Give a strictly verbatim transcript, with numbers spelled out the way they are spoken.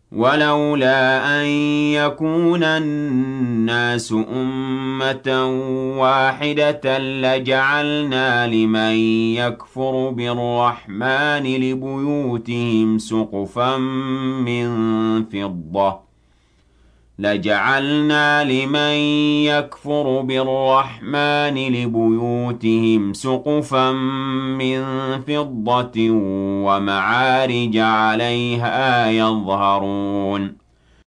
وَلَوْلَا أَن يَكُونَ النَّاسُ أُمَّةً وَاحِدَةً لَّجَعَلْنَا لِمَن يَكْفُرُ بِالرَّحْمَٰنِ لِبُيُوتِهِمْ سُقُفًا مِّن فِضَّةٍ لَجَعَلْنَا لِمَن يَكْفُرُ بِالرَّحْمَٰنِ لِبُيُوتِهِمْ سُقُفًا مِّن فِضَّةٍ وَمَعَارِجَ عَلَيْهَا يَظْهَرُونَ